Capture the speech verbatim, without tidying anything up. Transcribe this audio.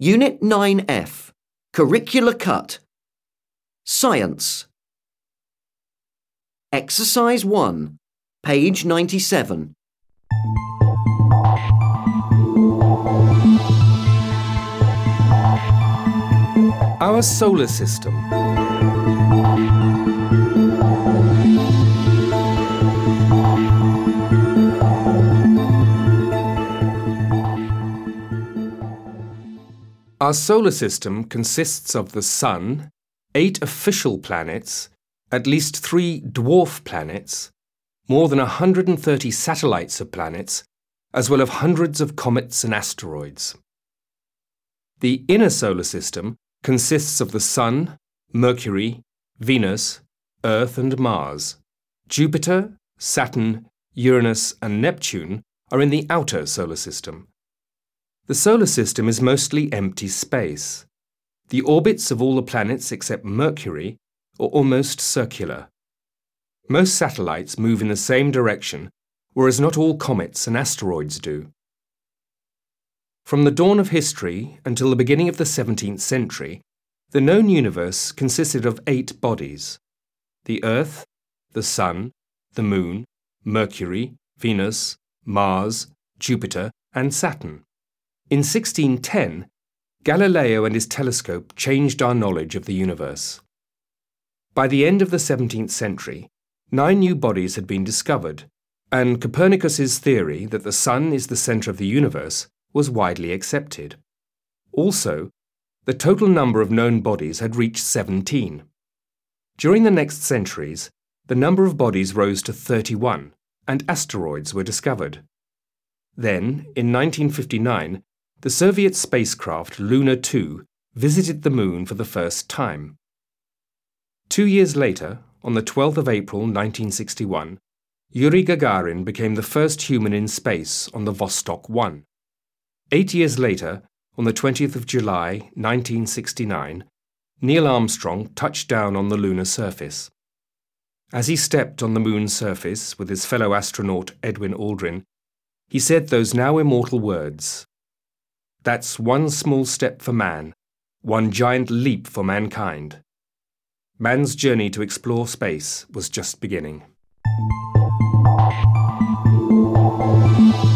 Unit nine F, Curricular Cut. Science. Exercise one, page ninety-seven. Our solar system. Our solar system consists of the Sun, eight official planets, at least three dwarf planets, more than one hundred thirty satellites of planets, as well as hundreds of comets and asteroids. The inner solar system consists of the Sun, Mercury, Venus, Earth and Mars. Jupiter, Saturn, Uranus and Neptune are in the outer solar system. The solar system is mostly empty space. The orbits of all the planets except Mercury are almost circular. Most satellites move in the same direction, whereas not all comets and asteroids do. From the dawn of history until the beginning of the seventeenth century, the known universe consisted of eight bodies: the Earth, the Sun, the Moon, Mercury, Venus, Mars, Jupiter, and Saturn. In sixteen ten, Galileo and his telescope changed our knowledge of the universe. By the end of the seventeenth century, nine new bodies had been discovered, and Copernicus's theory that the Sun is the centre of the universe was widely accepted. Also, the total number of known bodies had reached seventeen. During the next centuries, the number of bodies rose to thirty-one, and asteroids were discovered. Then, in nineteen fifty-nine, the Soviet spacecraft Luna two visited the Moon for the first time. Two years later, on the twelfth of April nineteen sixty-one, Yuri Gagarin became the first human in space on the Vostok one. Eight years later, on the twentieth of July nineteen sixty-nine, Neil Armstrong touched down on the lunar surface. As he stepped on the Moon's surface with his fellow astronaut Edwin Aldrin, he said those now immortal words: "That's one small step for man, one giant leap for mankind." Man's journey to explore space was just beginning.